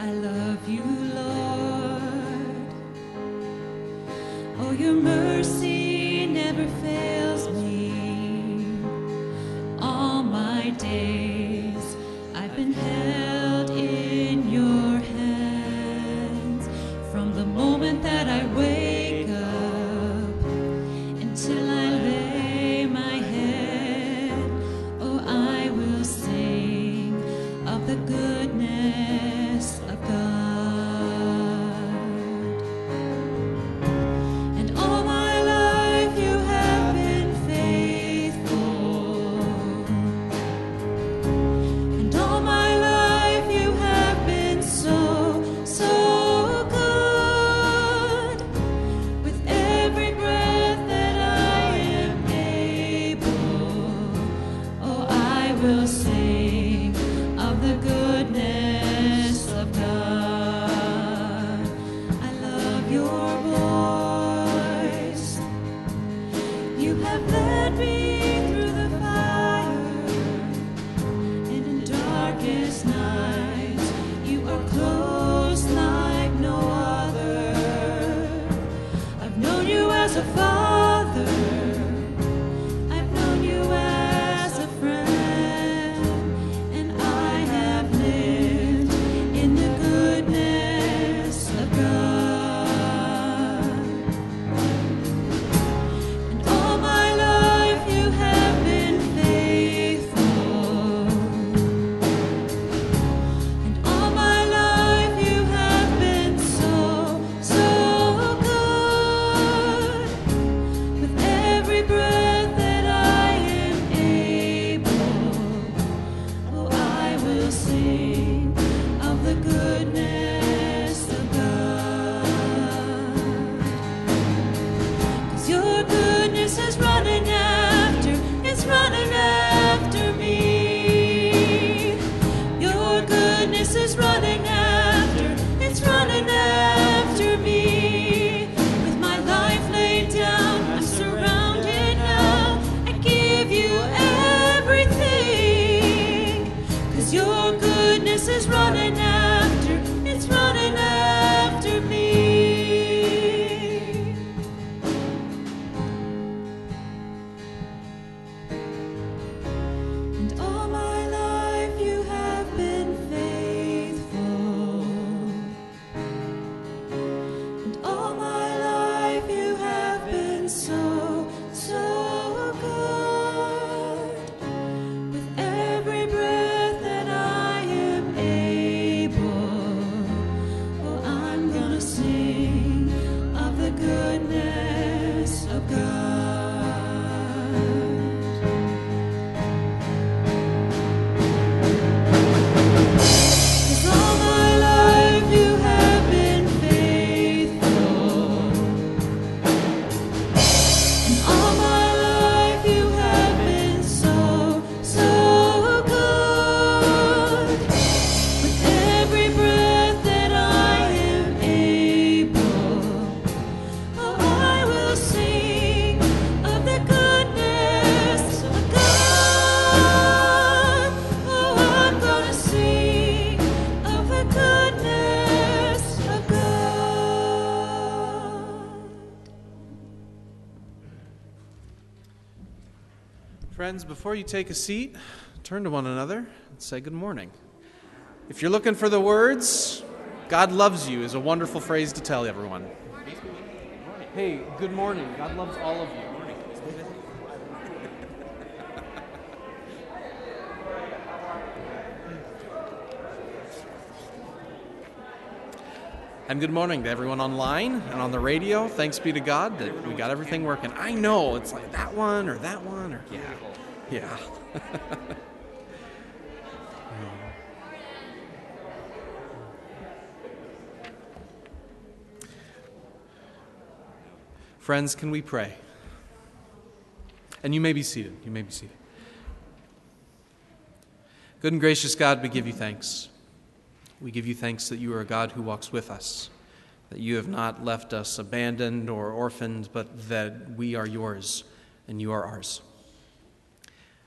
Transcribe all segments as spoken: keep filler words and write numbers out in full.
I love you, Lord. Oh, your mercy never fails me. All my days I've been held in your hands. From the moment that I wake up until I lay my head, oh, I will sing of the goodness of God. And all my life you have been faithful. And all my life you have been so, so good. With every breath that I am able, oh, I will sing of the goodness of God. I love your voice. You have led me through the fire, and in darkest nights you are close like no other. I've known you as a father, I've known you as a friend, and I have lived in the goodness of God. And all my life you have been faithful. And all my life you have been so, so good. With every breath that I am able, oh, I will sing of the goodness of God. 'Cause your goodness is running after, it's running after me. Your goodness is running after, it's running after me. With my life laid down, I'm surrounded now. I give you everything. 'Cause your goodness is running after, it's running after me. And all my life you have been faithful. And all my life you have been so, so good. With every breath that I am able, oh, I'm gonna sing of the goodness of God. 'Cause all my life you have been faithful. And all my life you have been so, so good. With every breath that I am able, oh, I will sing of the goodness of God. Oh, I'm gonna sing of the goodness of God. Friends, before you take a seat, turn to one another and say good morning. If you're looking for the words, God loves you is a wonderful phrase to tell everyone. Hey, good morning. God loves all of you. And good morning to everyone online and on the radio. Thanks be to God that we got everything working. I know, it's like that one or that one or yeah. Yeah. Friends, can we pray? And you may be seated. You may be seated. Good and gracious God, we give you thanks. We give you thanks that you are a God who walks with us, that you have not left us abandoned or orphaned, but that we are yours and you are ours.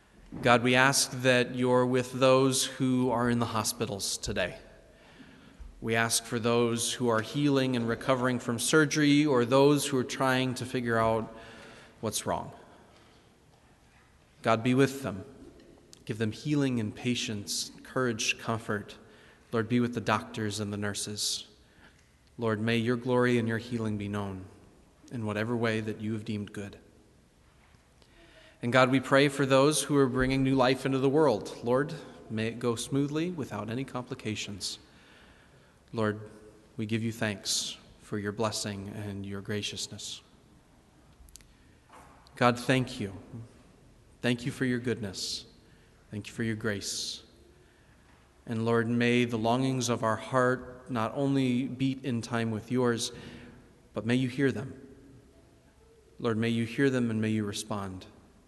God, we ask that you're with those who are in the hospitals today, We ask for those who are healing and recovering from surgery or those who are trying to figure out what's wrong. God, be with them. Give them healing and patience, courage, comfort. Lord, be with the doctors and the nurses. Lord, may your glory and your healing be known in whatever way that you have deemed good. And God, we pray for those who are bringing new life into the world. Lord, may it go smoothly without any complications. Lord, we give you thanks for your blessing and your graciousness. God, thank you. Thank you for your goodness. Thank you for your grace. And Lord, may the longings of our heart not only beat in time with yours, but may you hear them. Lord, may you hear them and may you respond.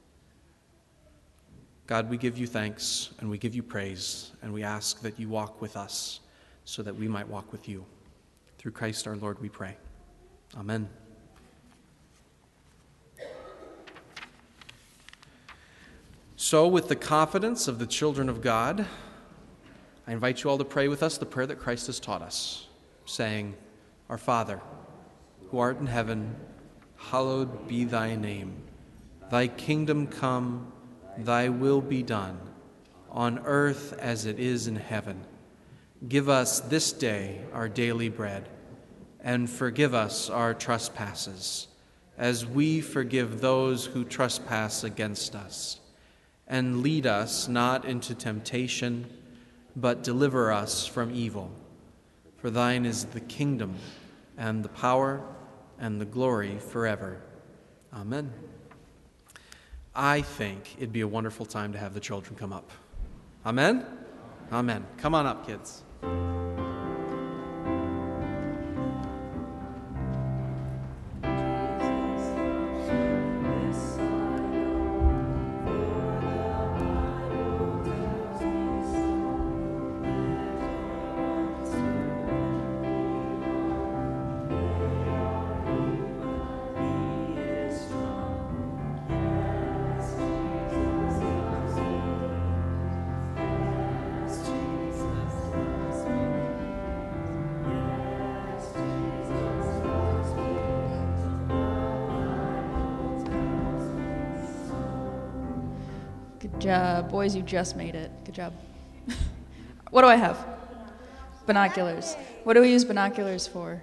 God, we give you thanks and we give you praise, and we ask that you walk with us so that we might walk with you. Through Christ our Lord we pray. Amen. So, with the confidence of the children of God, I invite you all to pray with us the prayer that Christ has taught us, saying, Our Father, who art in heaven, hallowed be thy name. Thy kingdom come, thy will be done, on earth as it is in heaven. Give us this day our daily bread, and forgive us our trespasses, as we forgive those who trespass against us. And lead us not into temptation, but deliver us from evil. For thine is the kingdom, and the power, and the glory forever. Amen. I think it'd be a wonderful time to have the children come up. Amen? Amen. Come on up, kids. Good job. Boys, you just made it. Good job. What do I have? Binoculars. What do we use binoculars for?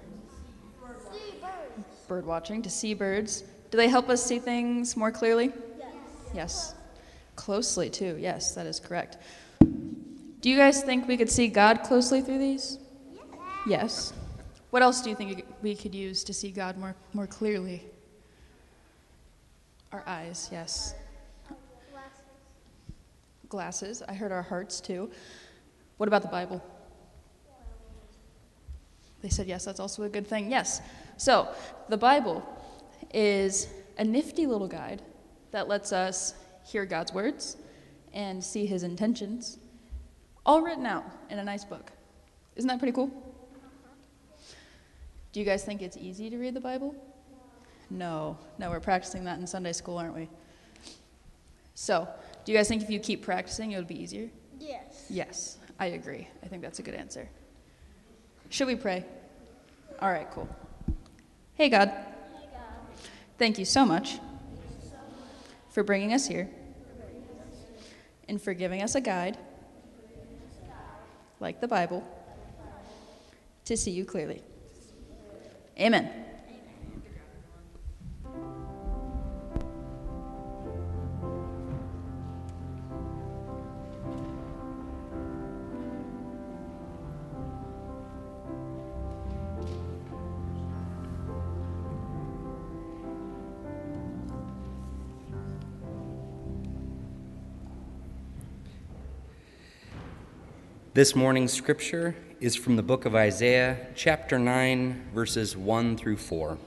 Bird watching, to see birds. Do they help us see things more clearly? Yes. Yes. Closely, too. Yes, that is correct. Do you guys think we could see God closely through these? Yes. Yes. What else do you think we could use to see God more, more clearly? Our eyes, yes. Glasses. I heard our hearts, too. What about the Bible? They said yes, that's also a good thing. Yes. So, the Bible is a nifty little guide that lets us hear God's words and see his intentions, all written out in a nice book. Isn't that pretty cool? Do you guys think it's easy to read the Bible? No. No, we're practicing that in Sunday school, aren't we? So, do you guys think if you keep practicing, it would be easier? Yes. Yes, I agree. I think that's a good answer. Should we pray? All right, cool. Hey, God. Hey, God. Thank you so much for bringing us here and for giving us a guide, like the Bible, to see you clearly. Amen. This morning's scripture is from the book of Isaiah, chapter nine, verses one through four.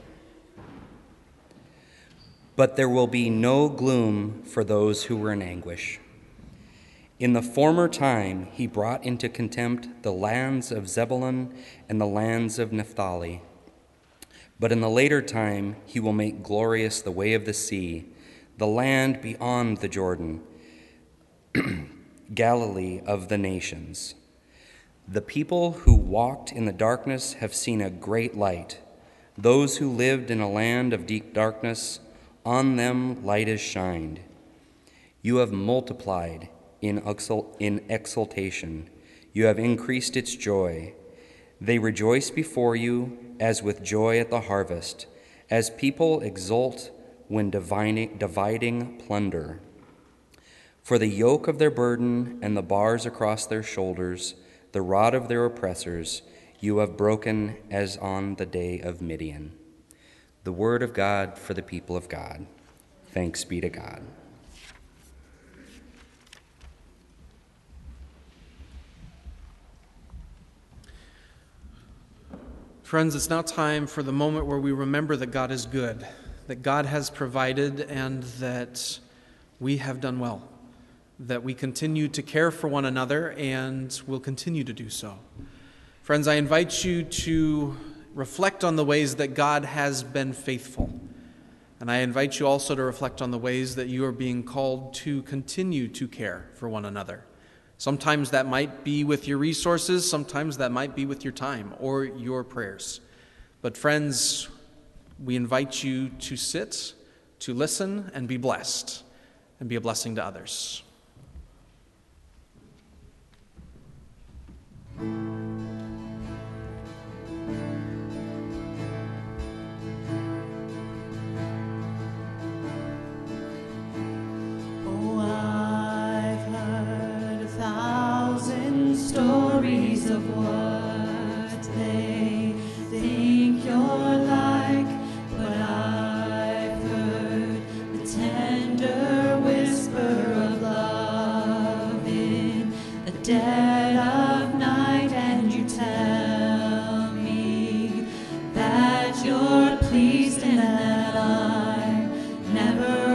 But there will be no gloom for those who were in anguish. In the former time he brought into contempt the lands of Zebulun and the lands of Naphtali. But in the later time he will make glorious the way of the sea, the land beyond the Jordan, Galilee of the nations. The people who walked in the darkness have seen a great light. Those who lived in a land of deep darkness, on them light has shined. You have multiplied in exul- in exultation. You have increased its joy. They rejoice before you as with joy at the harvest, as people exult when dividing, dividing plunder. For the yoke of their burden and the bars across their shoulders, the rod of their oppressors, you have broken as on the day of Midian. The word of God for the people of God. Thanks be to God. Friends, it's now time for the moment where we remember that God is good, that God has provided, and that we have done well, that we continue to care for one another and will continue to do so. Friends, I invite you to reflect on the ways that God has been faithful. And I invite you also to reflect on the ways that you are being called to continue to care for one another. Sometimes that might be with your resources, sometimes that might be with your time or your prayers. But friends, we invite you to sit, to listen, and be blessed, and be a blessing to others. Stories of what they think you're like, but I've heard the tender whisper of love in the dead of night, and you tell me that you're pleased and that I'm never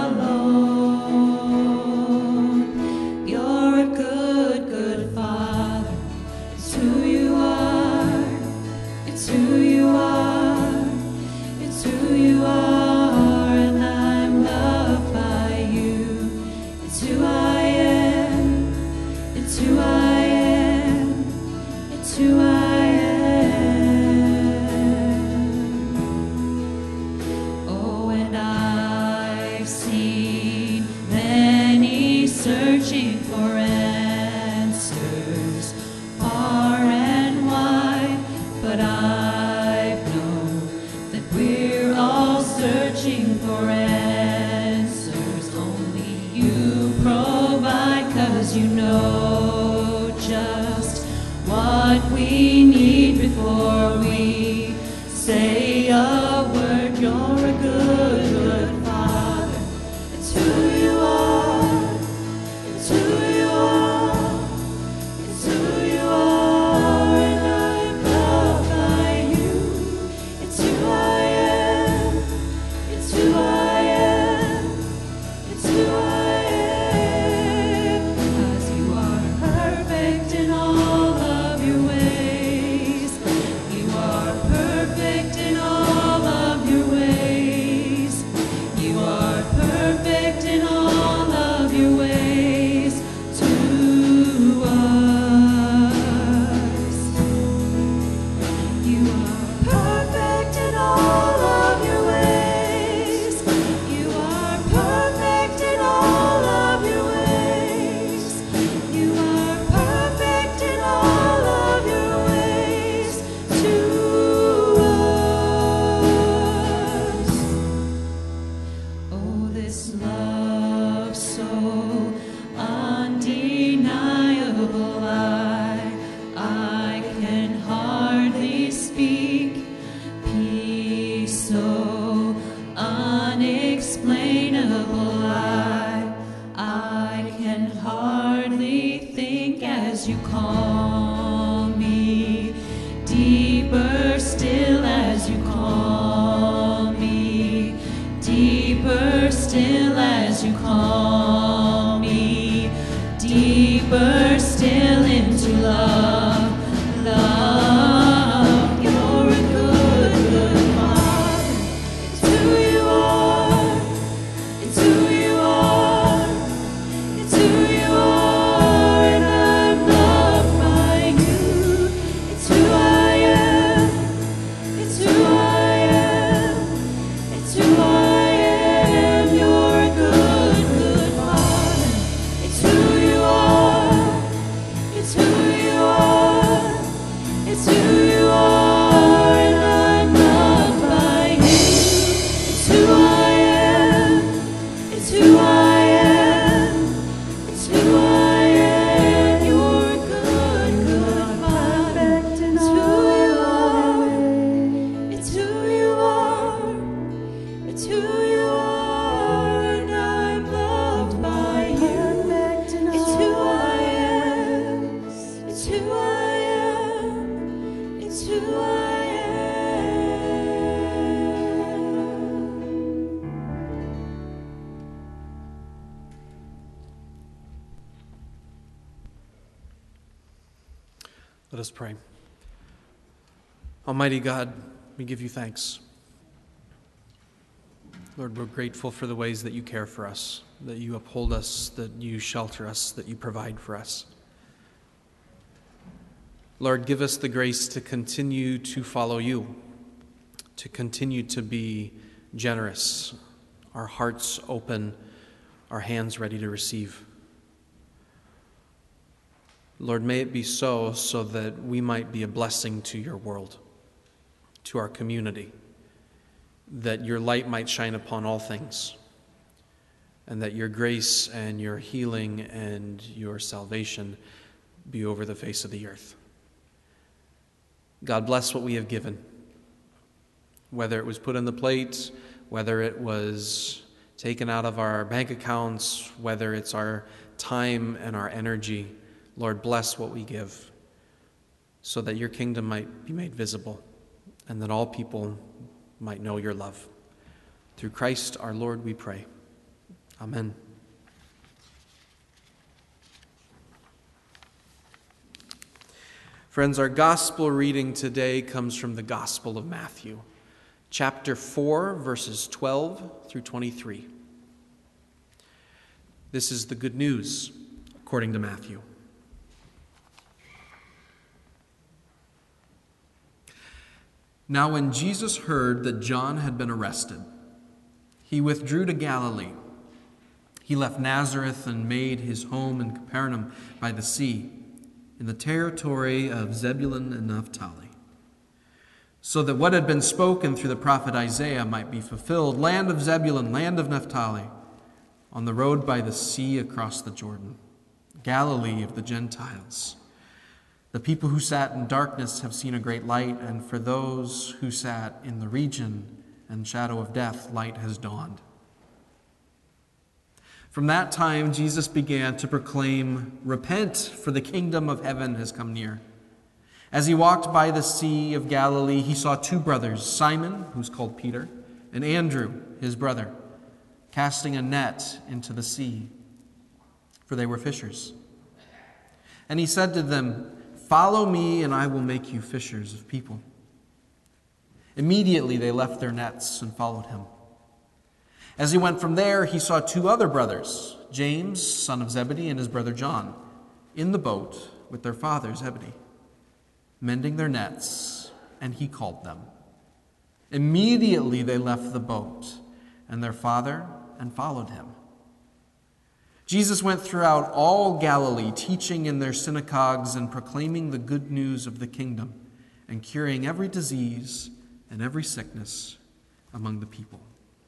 alone. You're a good, good Father. It's who you are. It's who you are. It's who you are, and I'm loved by you. It's who I am. It's who I am. It's who I am. Oh, and I've seen many searching for answers far and wide, but I've known that we're all searching for answers. Only you provide, 'cause you know just what we need before we say a word. You're a good, good Father. It's who you are. It's who you are. It's who you are, and I'm loved by you. It's who I am. It's who I am. It's who I am. 'Cause you are perfect in all of your ways. You are perfect in all of your ways. Let us pray. Almighty God, we give you thanks. Lord, we're grateful for the ways that you care for us, that you uphold us, that you shelter us, that you provide for us. Lord, give us the grace to continue to follow you, to continue to be generous, our hearts open, our hands ready to receive. Lord, may it be so, so that we might be a blessing to your world, to our community, that your light might shine upon all things, and that your grace and your healing and your salvation be over the face of the earth. God, bless what we have given, whether it was put on the plate, whether it was taken out of our bank accounts, whether it's our time and our energy. Lord, bless what we give so that your kingdom might be made visible and that all people might know your love. Through Christ our Lord we pray. Amen. Friends, our gospel reading today comes from the Gospel of Matthew, chapter four, verses twelve through twenty-three. This is the good news according to Matthew. Now when Jesus heard that John had been arrested, he withdrew to Galilee. He left Nazareth and made his home in Capernaum by the sea, in the territory of Zebulun and Naphtali, so that what had been spoken through the prophet Isaiah might be fulfilled. Land of Zebulun, land of Naphtali, on the road by the sea across the Jordan, Galilee of the Gentiles. The people who sat in darkness have seen a great light, and for those who sat in the region and shadow of death, light has dawned. From that time, Jesus began to proclaim, "Repent, for the kingdom of heaven has come near." As he walked by the Sea of Galilee, he saw two brothers, Simon, who's called Peter, and Andrew, his brother, casting a net into the sea, for they were fishers. And he said to them, "Follow me, and I will make you fishers of people." Immediately they left their nets and followed him. As he went from there, he saw two other brothers, James, son of Zebedee, and his brother John, in the boat with their father Zebedee, mending their nets, and he called them. Immediately they left the boat and their father and followed him. Jesus went throughout all Galilee, teaching in their synagogues and proclaiming the good news of the kingdom and curing every disease and every sickness among the people.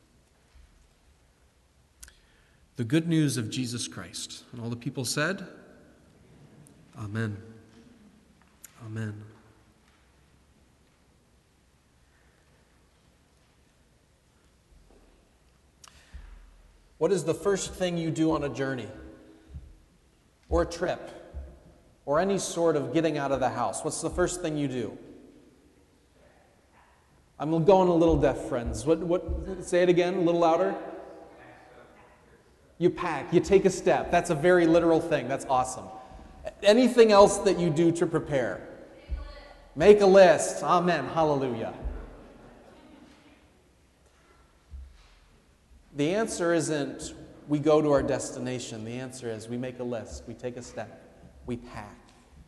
The good news of Jesus Christ. And all the people said, Amen. Amen. What is the first thing you do on a journey or a trip or any sort of getting out of the house? What's the first thing you do? I'm going a little deaf, friends. What? What? Say it again, a little louder. You pack. You take a step. That's a very literal thing. That's awesome. Anything else that you do to prepare? Make a list. Amen. Hallelujah. The answer isn't we go to our destination. The answer is we make a list. We take a step. We pack.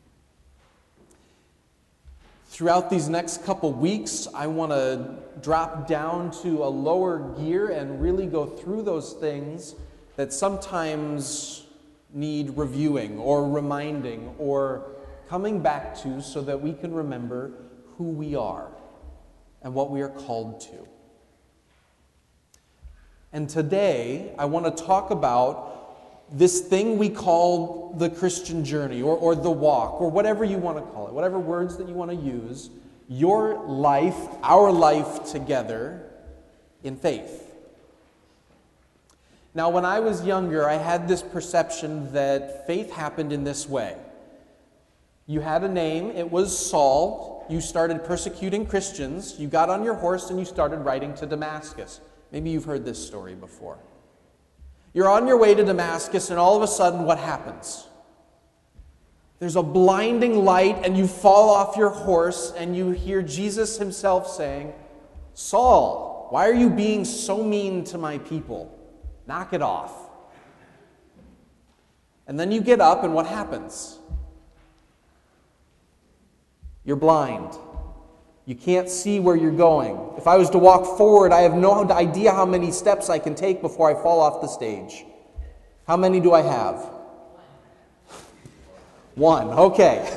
Throughout these next couple weeks, I want to drop down to a lower gear and really go through those things that sometimes need reviewing or reminding or coming back to so that we can remember who we are and what we are called to. And today, I want to talk about this thing we call the Christian journey, or, or the walk, or whatever you want to call it, whatever words that you want to use, your life, our life together in faith. Now, when I was younger, I had this perception that faith happened in this way. You had a name, it was Saul. You started persecuting Christians. You got on your horse and you started riding to Damascus. Maybe you've heard this story before. You're on your way to Damascus, and all of a sudden, what happens? There's a blinding light, and you fall off your horse, and you hear Jesus himself saying, "Saul, why are you being so mean to my people? Knock it off." And then you get up, and what happens? You're blind. You can't see where you're going. If I was to walk forward, I have no idea how many steps I can take before I fall off the stage. How many do I have? One. Okay.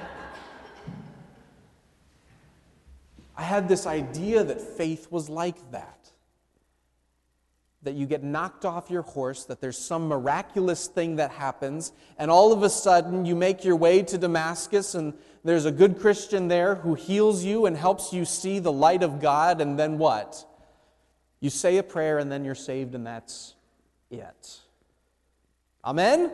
I had this idea that faith was like that. That you get knocked off your horse, that there's some miraculous thing that happens, and all of a sudden you make your way to Damascus, and there's a good Christian there who heals you and helps you see the light of God, and then what? You say a prayer, and then you're saved, and that's it. Amen?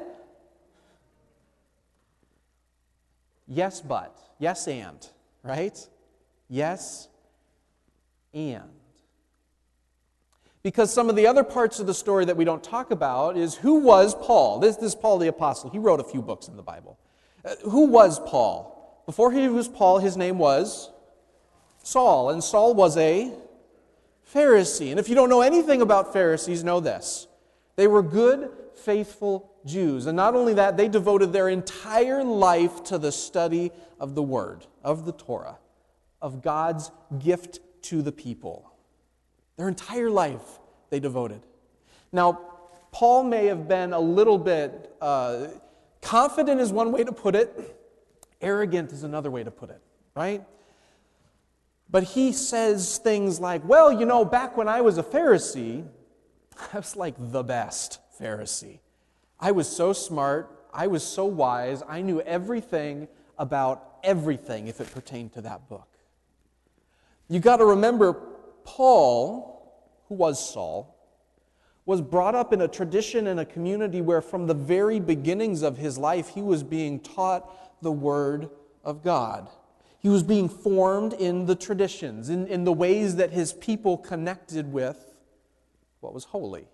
Yes, but. Yes, and. Right? Yes, and. Because some of the other parts of the story that we don't talk about is, who was Paul? This, this is Paul the Apostle. He wrote a few books in the Bible. Uh, who was Paul? Before he was Paul, his name was Saul. And Saul was a Pharisee. And if you don't know anything about Pharisees, know this. They were good, faithful Jews. And not only that, they devoted their entire life to the study of the Word, of the Torah, of God's gift to the people. Their entire life they devoted. Now, Paul may have been a little bit, uh, confident is one way to put it, arrogant is another way to put it, right? But he says things like, well, you know, back when I was a Pharisee, I was like the best Pharisee. I was so smart, I was so wise, I knew everything about everything if it pertained to that book. You got to remember, Paul, who was Saul, was brought up in a tradition and a community where from the very beginnings of his life he was being taught the Word of God. He was being formed in the traditions, in, in the ways that his people connected with what was holy.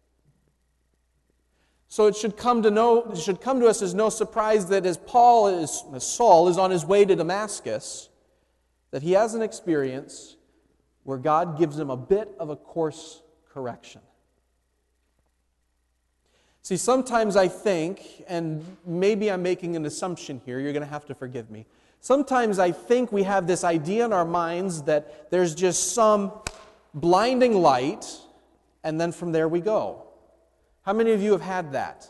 So it should come to know, it should come to us as no surprise that as Paul is, as Saul is on his way to Damascus, that he has an experience where God gives him a bit of a course correction. See, sometimes I think, and maybe I'm making an assumption here, you're going to have to forgive me. Sometimes I think we have this idea in our minds that there's just some blinding light, and then from there we go. How many of you have had that?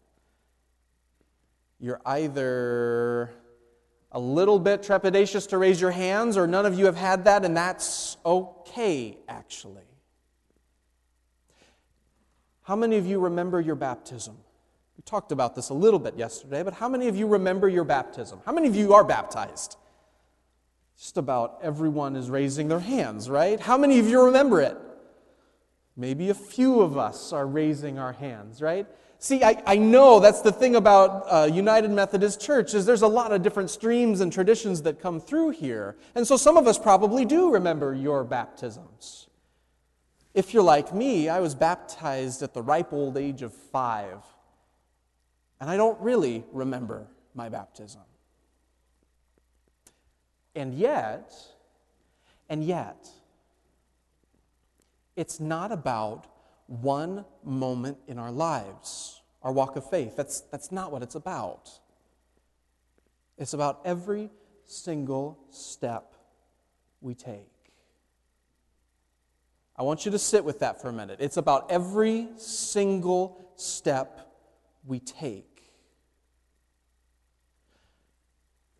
You're either a little bit trepidatious to raise your hands, or none of you have had that, and that's okay, actually. How many of you remember your baptism? We talked about this a little bit yesterday, but how many of you remember your baptism? How many of you are baptized? Just about everyone is raising their hands, right? How many of you remember it? Maybe a few of us are raising our hands, right? See, I, I know that's the thing about uh, United Methodist Church, is there's a lot of different streams and traditions that come through here. And so some of us probably do remember your baptisms. If you're like me, I was baptized at the ripe old age of five. And I don't really remember my baptism. And yet, and yet, it's not about one moment in our lives, our walk of faith. That's, that's not what it's about. It's about every single step we take. I want you to sit with that for a minute. It's about every single step we take.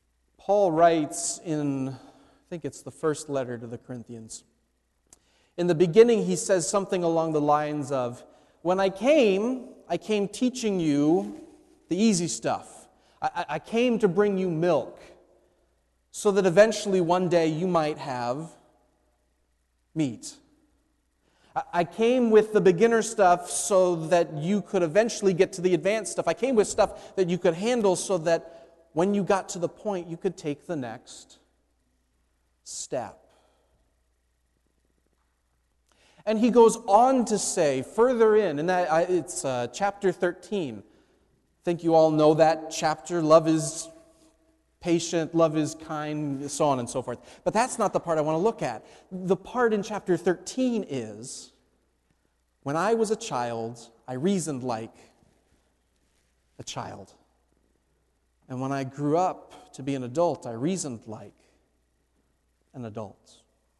Paul writes in, I think it's the first letter to the Corinthians. In the beginning, he says something along the lines of, when I came, I came teaching you the easy stuff. I, I came to bring you milk so that eventually one day you might have meat. I, I came with the beginner stuff so that you could eventually get to the advanced stuff. I came with stuff that you could handle so that when you got to the point, you could take the next step. And he goes on to say further in, and that, it's uh, chapter thirteen. I think you all know that chapter. Love is patient, love is kind, so on and so forth. But that's not the part I want to look at. The part in chapter thirteen is, when I was a child, I reasoned like a child. And when I grew up to be an adult, I reasoned like an adult.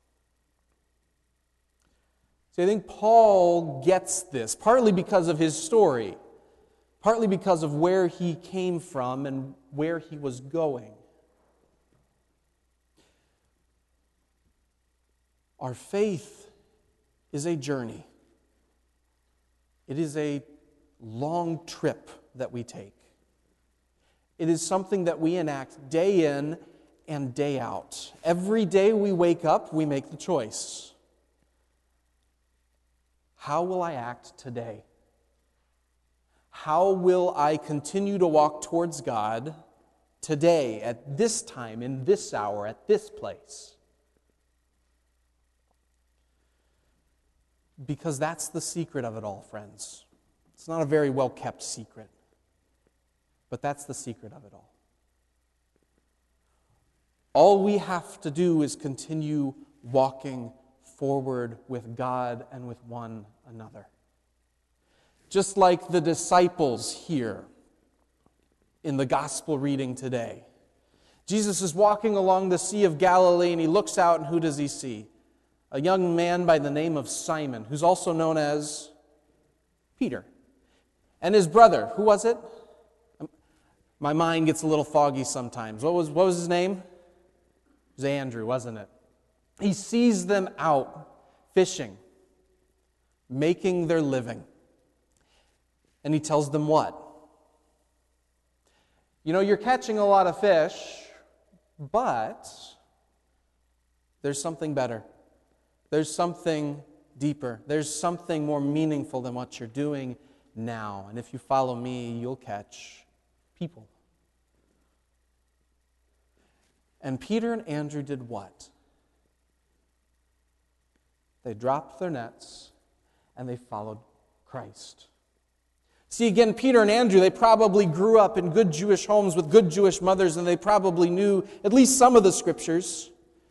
See, I think Paul gets this, partly because of his story, partly because of where he came from and where he was going. Our faith is a journey. It is a long trip that we take. It is something that we enact day in and day out. Every day we wake up, we make the choice. How will I act today? How will I continue to walk towards God today, at this time, in this hour, at this place? Because that's the secret of it all, friends. It's not a very well-kept secret, but that's the secret of it all. All we have to do is continue walking forward with God and with one another. Just like the disciples here in the gospel reading today. Jesus is walking along the Sea of Galilee and he looks out, and who does he see? A young man by the name of Simon, who's also known as Peter. And his brother, who was it? My mind gets a little foggy sometimes. What was, what was his name? It was Andrew, wasn't it? He sees them out fishing, making their living. And he tells them what? You know, you're catching a lot of fish, but there's something better. There's something deeper. There's something more meaningful than what you're doing now. And if you follow me, you'll catch people. And Peter and Andrew did what? They dropped their nets and they followed Christ. See, again, Peter and Andrew, they probably grew up in good Jewish homes with good Jewish mothers, and they probably knew at least some of the scriptures.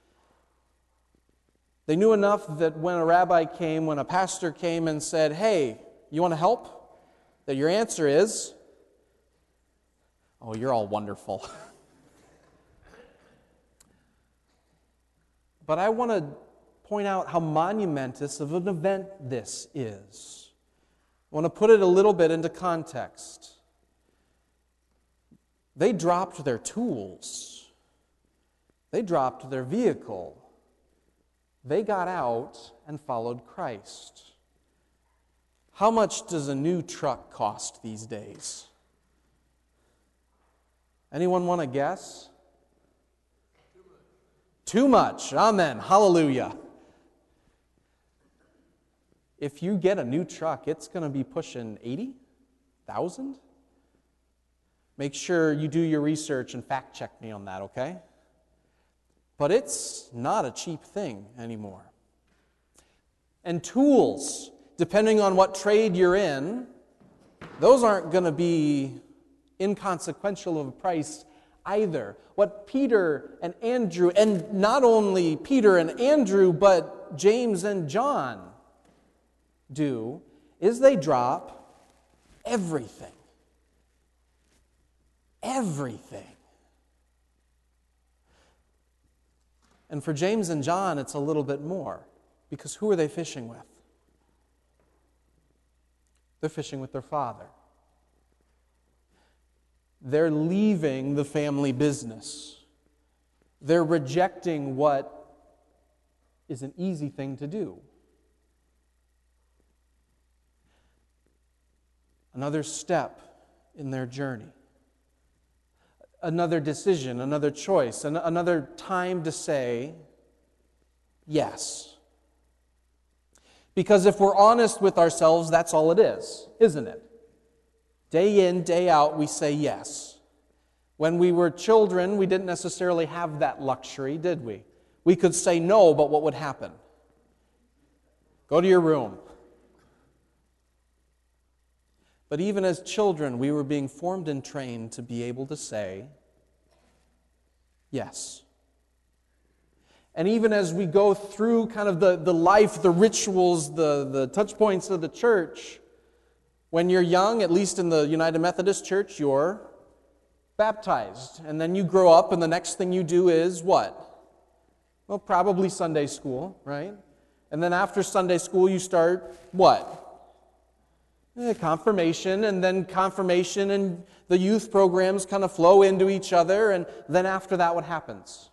They knew enough that when a rabbi came, when a pastor came and said, "Hey, you want to help?" that your answer is, "Oh, you're all wonderful." But I want to point out how monumentous of an event this is. I want to put it a little bit into context. They dropped their tools. They dropped their vehicle. They got out and followed Christ. How much does a new truck cost these days? Anyone want to guess? Too much. Amen. Hallelujah. If you get a new truck, it's going to be pushing eighty thousand dollars. Make sure you do your research and fact check me on that, okay? But it's not a cheap thing anymore. And tools, depending on what trade you're in, those aren't going to be inconsequential of a price either. What Peter and Andrew, and not only Peter and Andrew, but James and John do, is they drop everything. Everything. And for James and John, it's a little bit more. Because who are they fishing with? They're fishing with their father. They're leaving the family business. They're rejecting what is an easy thing to do. Another step in their journey. Another decision, another choice, an- another time to say yes. Because if we're honest with ourselves, that's all it is, isn't it? Day in, day out, we say yes. When we were children, we didn't necessarily have that luxury, did we? We could say no, but what would happen? Go to your room. But even as children, we were being formed and trained to be able to say yes. And even as we go through kind of the, the life, the rituals, the, the touch points of the church, when you're young, at least in the United Methodist Church, you're baptized. And then you grow up, and the next thing you do is what? Well, probably Sunday school, right? And then after Sunday school, you start what? Eh, confirmation, and then confirmation and the youth programs kind of flow into each other, and then after that, what happens?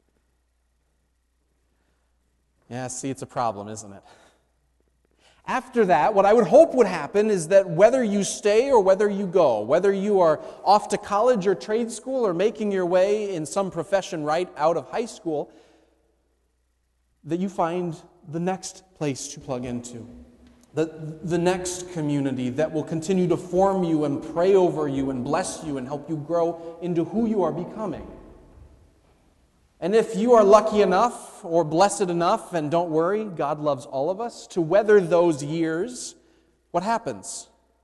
Yeah, see, it's a problem, isn't it? After that, what I would hope would happen is that whether you stay or whether you go, whether you are off to college or trade school or making your way in some profession right out of high school, that you find the next place to plug into. The, the next community that will continue to form you and pray over you and bless you and help you grow into who you are becoming. And if you are lucky enough or blessed enough, and don't worry, God loves all of us, to weather those years, what happens?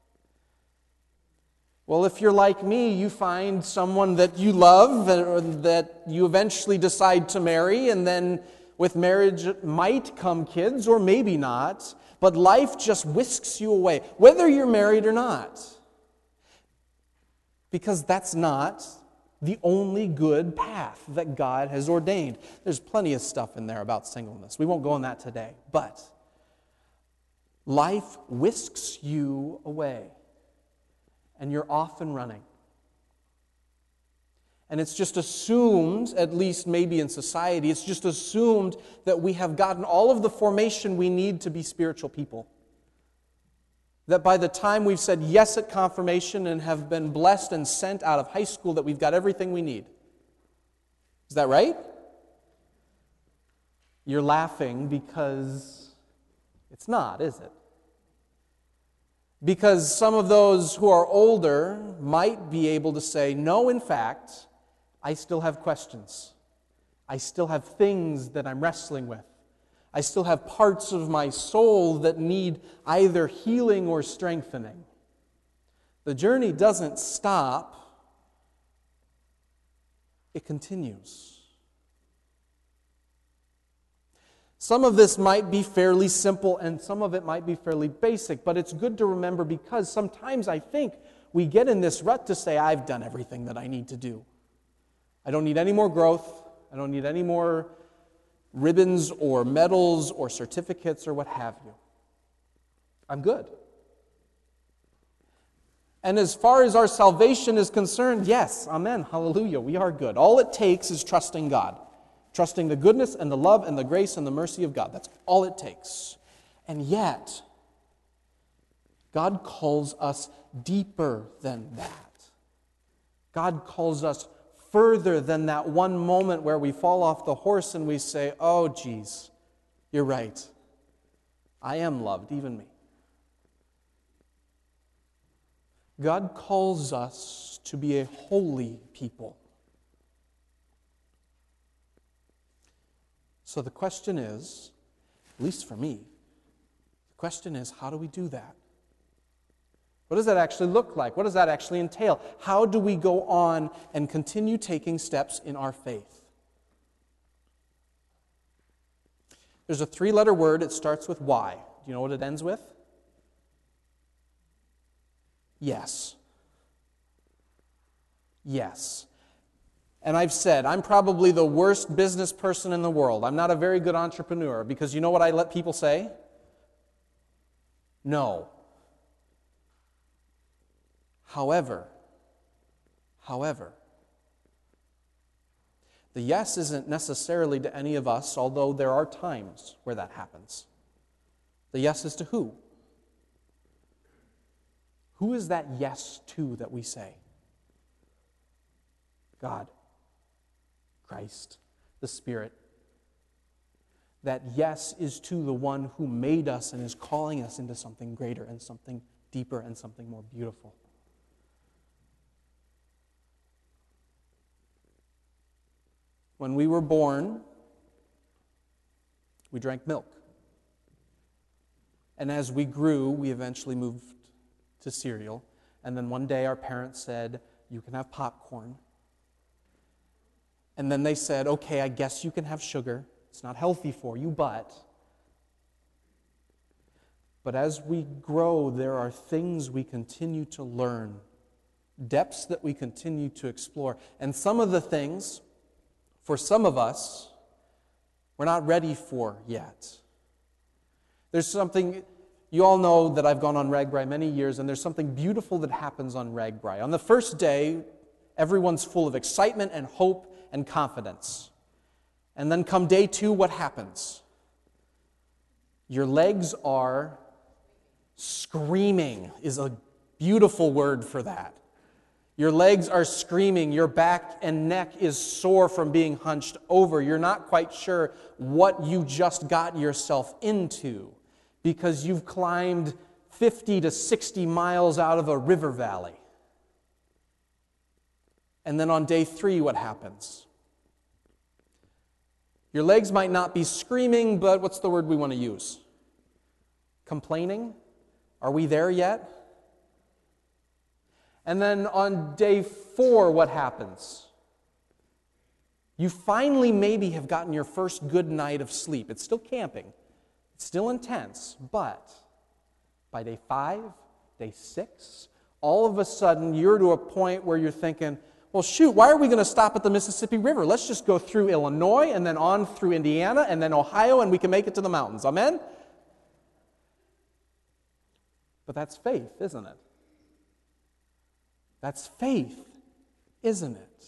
Well, if you're like me, you find someone that you love or that you eventually decide to marry, and then with marriage might come kids, or maybe not, but life just whisks you away, whether you're married or not. Because that's not the only good path that God has ordained. There's plenty of stuff in there about singleness. We won't go on that today. But life whisks you away, and you're off and running. And it's just assumed, at least maybe in society, it's just assumed that we have gotten all of the formation we need to be spiritual people. That by the time we've said yes at confirmation and have been blessed and sent out of high school, that we've got everything we need. Is that right? You're laughing because it's not, is it? Because some of those who are older might be able to say, no, in fact, I still have questions. I still have things that I'm wrestling with. I still have parts of my soul that need either healing or strengthening. The journey doesn't stop. It continues. Some of this might be fairly simple and some of it might be fairly basic, but it's good to remember because sometimes I think we get in this rut to say, I've done everything that I need to do. I don't need any more growth. I don't need any more ribbons or medals or certificates or what have you. I'm good. And as far as our salvation is concerned, yes, amen, hallelujah, we are good. All it takes is trusting God. Trusting the goodness and the love and the grace and the mercy of God. That's all it takes. And yet, God calls us deeper than that. God calls us further than that one moment where we fall off the horse and we say, oh, geez, you're right. I am loved, even me. God calls us to be a holy people. So the question is, at least for me, the question is, how do we do that? What does that actually look like? What does that actually entail? How do we go on and continue taking steps in our faith? There's a three-letter word. It starts with Y. Do you know what it ends with? Yes. Yes. And I've said, I'm probably the worst business person in the world. I'm not a very good entrepreneur because you know what I let people say? No. However, however, The yes isn't necessarily to any of us, although there are times where that happens. The yes is to who? Who is that yes to that we say? God, Christ, the Spirit. That yes is to the one who made us and is calling us into something greater and something deeper and something more beautiful. When we were born, we drank milk. And as we grew, we eventually moved to cereal. And then one day our parents said, you can have popcorn. And then they said, okay, I guess you can have sugar. It's not healthy for you, but... But as we grow, there are things we continue to learn, depths that we continue to explore. And some of the things, for some of us, we're not ready for yet. There's something, you all know that I've gone on RAGBRAI many years, and there's something beautiful that happens on RAGBRAI. On the first day, everyone's full of excitement and hope and confidence. And then come day two, what happens? Your legs are screaming, is a beautiful word for that. Your legs are screaming, your back and neck is sore from being hunched over. You're not quite sure what you just got yourself into because you've climbed fifty to sixty miles out of a river valley. And then on day three, what happens? Your legs might not be screaming, but what's the word we want to use? Complaining? Are we there yet? And then on day four, what happens? You finally maybe have gotten your first good night of sleep. It's still camping. It's still intense. But by day five, day six, all of a sudden you're to a point where you're thinking, well, shoot, why are we going to stop at the Mississippi River? Let's just go through Illinois and then on through Indiana and then Ohio and we can make it to the mountains. Amen? But that's faith, isn't it? That's faith, isn't it?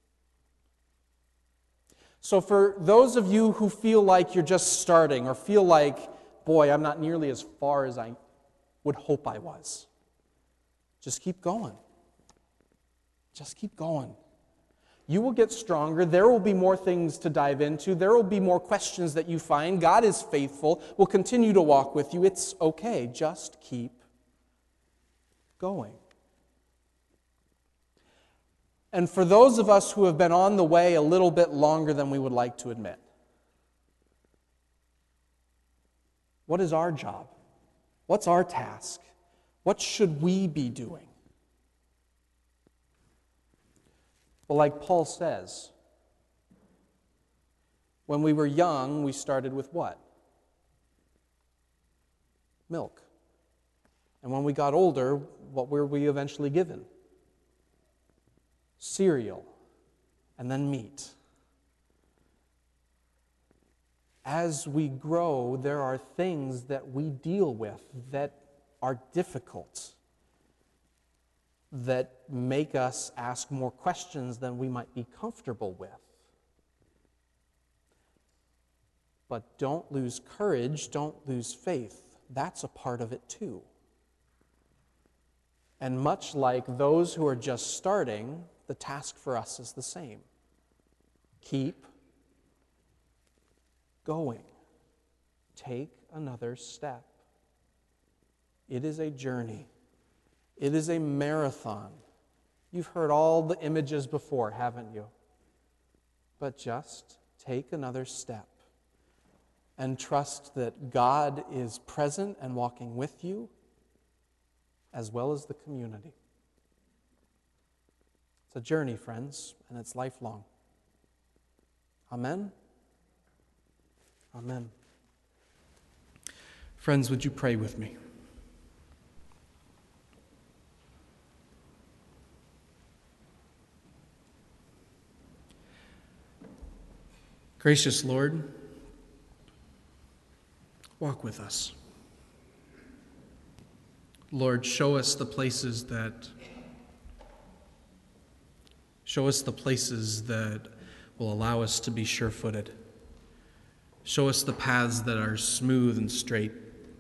So for those of you who feel like you're just starting or feel like, boy, I'm not nearly as far as I would hope I was, just keep going. Just keep going. You will get stronger. There will be more things to dive into. There will be more questions that you find. God is faithful. We'll continue to walk with you. It's okay. Just keep going. And for those of us who have been on the way a little bit longer than we would like to admit, what is our job? What's our task? What should we be doing? Well, like Paul says, when we were young, we started with what? Milk. And when we got older, what were we eventually given? Cereal, and then meat. As we grow, there are things that we deal with that are difficult, that make us ask more questions than we might be comfortable with. But don't lose courage, don't lose faith. That's a part of it too. And much like those who are just starting, the task for us is the same. Keep going. Take another step. It is a journey. It is a marathon. You've heard all the images before, haven't you? But just take another step and trust that God is present and walking with you, as well as the community. It's a journey, friends, and it's lifelong. Amen? Amen. Friends, would you pray with me? Gracious Lord, walk with us. Lord, show us the places that show us the places that will allow us to be sure-footed. Show us the paths that are smooth and straight,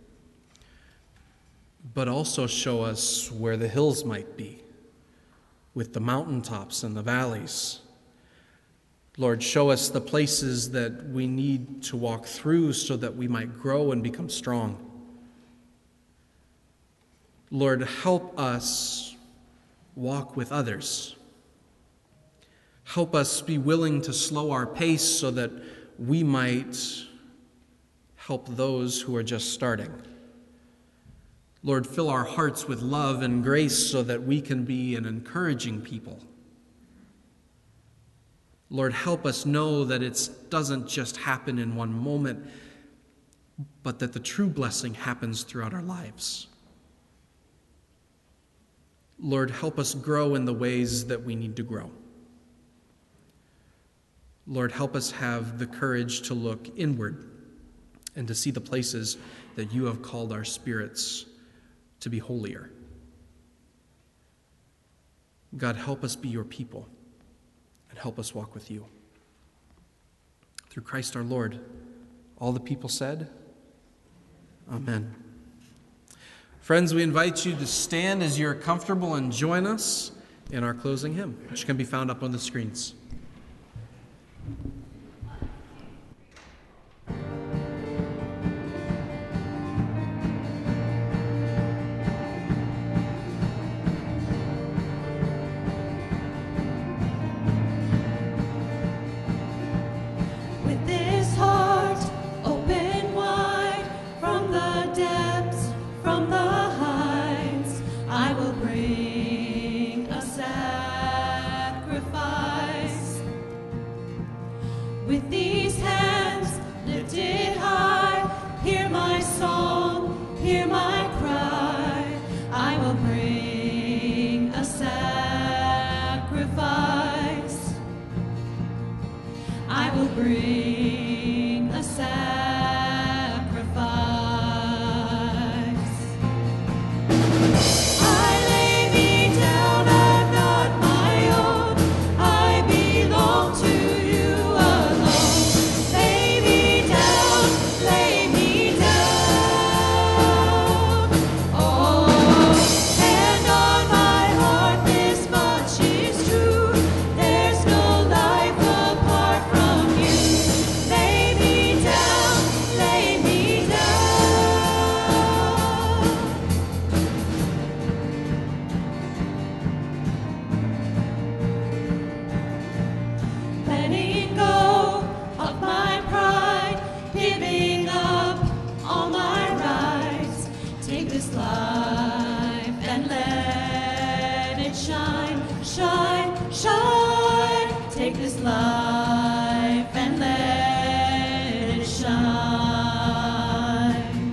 but also show us where the hills might be, with the mountaintops and the valleys. Lord, show us the places that we need to walk through so that we might grow and become strong. Lord, help us walk with others. Help us be willing to slow our pace so that we might help those who are just starting. Lord, fill our hearts with love and grace so that we can be an encouraging people. Lord, help us know that it doesn't just happen in one moment, but that the true blessing happens throughout our lives. Lord, help us grow in the ways that we need to grow. Lord, help us have the courage to look inward and to see the places that you have called our spirits to be holier. God, help us be your people and help us walk with you. Through Christ our Lord, all the people said, Amen. Friends, we invite you to stand as you're comfortable and join us in our closing hymn, which can be found up on the screens. With this heart open wide, from the depths, from the heights, I will bring a sacrifice. With these hands lifted high, hear my song, hear my cry. I will bring a sacrifice. I will bring a sacrifice. I lay me down, I'm not my own. I belong to you alone. Lay me down, lay me down. Oh, and on my heart this much is true. There's no life apart from you. Lay me down, lay me down. Letting go of my pride, giving up all my rights. Take this life and let it shine, shine, shine. Take this life and let it shine.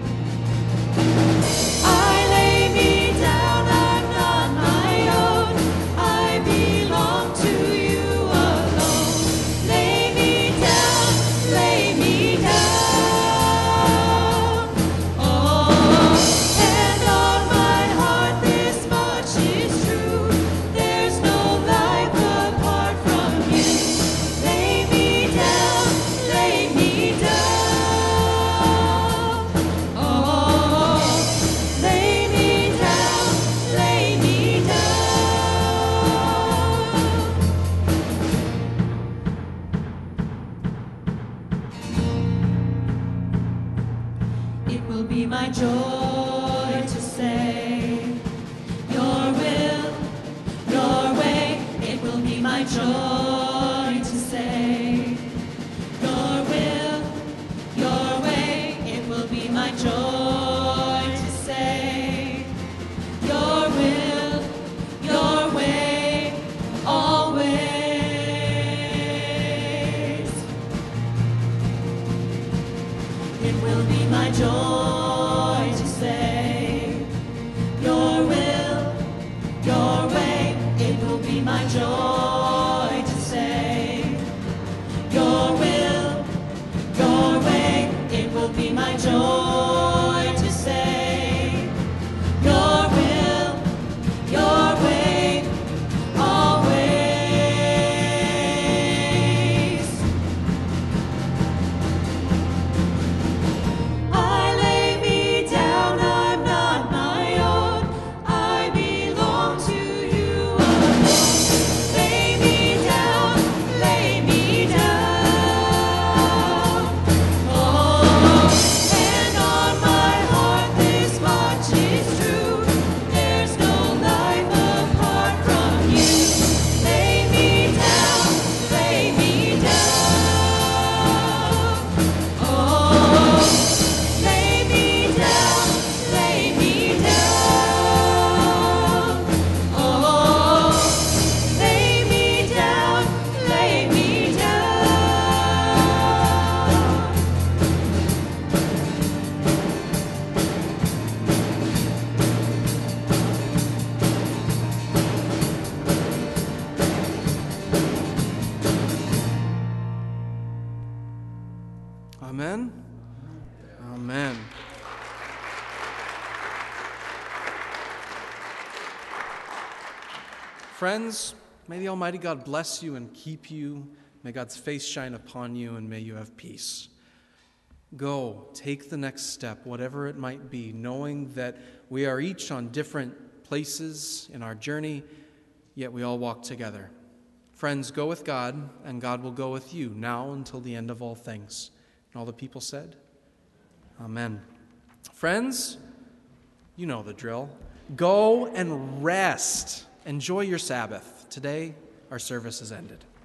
I lay me down, I'm not my own. I belong to you alone. Lay me down, lay me down. Oh, and on my heart this much is true. There's no life apart from you. Lay me down, lay me down. Oh, lay me down, lay me down. It will be my joy to say, your will, your way. It will be my joy to say, your will, your way. It will be my joy to say, your will, your way, always. It will be my joy to say, your will, your way. It will be my joy to say, your will, your way. It will be my joy to say, your will, your way, always. Amen. Amen. Friends, may the Almighty God bless you and keep you. May God's face shine upon you, and may you have peace. Go, take the next step, whatever it might be, knowing that we are each on different places in our journey, yet we all walk together. Friends, go with God, and God will go with you now until the end of all things. And all the people said, Amen. Friends, you know the drill. Go and rest. Enjoy your Sabbath. Today, our service is ended.